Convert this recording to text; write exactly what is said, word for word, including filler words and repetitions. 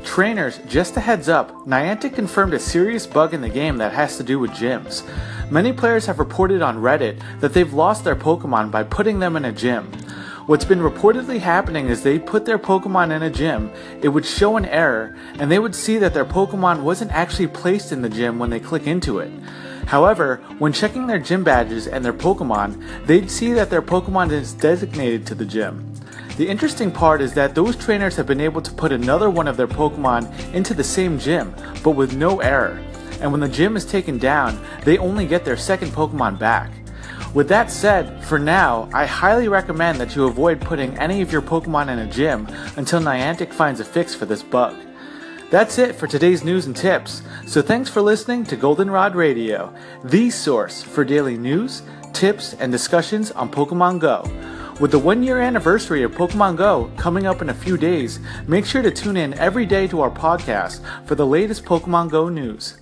Trainers, just a heads up, Niantic confirmed a serious bug in the game that has to do with gyms. Many players have reported on Reddit that they've lost their Pokemon by putting them in a gym. What's been reportedly happening is they put their Pokemon in a gym, it would show an error, and they would see that their Pokemon wasn't actually placed in the gym when they click into it. However, when checking their gym badges and their Pokemon, they'd see that their Pokemon is designated to the gym. The interesting part is that those trainers have been able to put another one of their Pokemon into the same gym, but with no error. And when the gym is taken down, they only get their second Pokemon back. With that said, for now, I highly recommend that you avoid putting any of your Pokemon in a gym until Niantic finds a fix for this bug. That's it for today's news and tips, so thanks for listening to Goldenrod Radio, the source for daily news, tips, and discussions on Pokemon Go. With the one year anniversary of Pokemon Go coming up in a few days, make sure to tune in every day to our podcast for the latest Pokemon Go news.